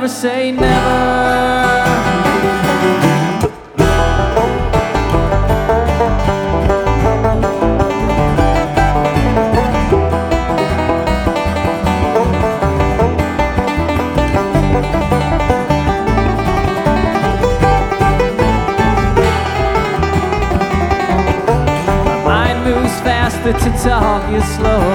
never say never. My mind moves faster to talk you slow.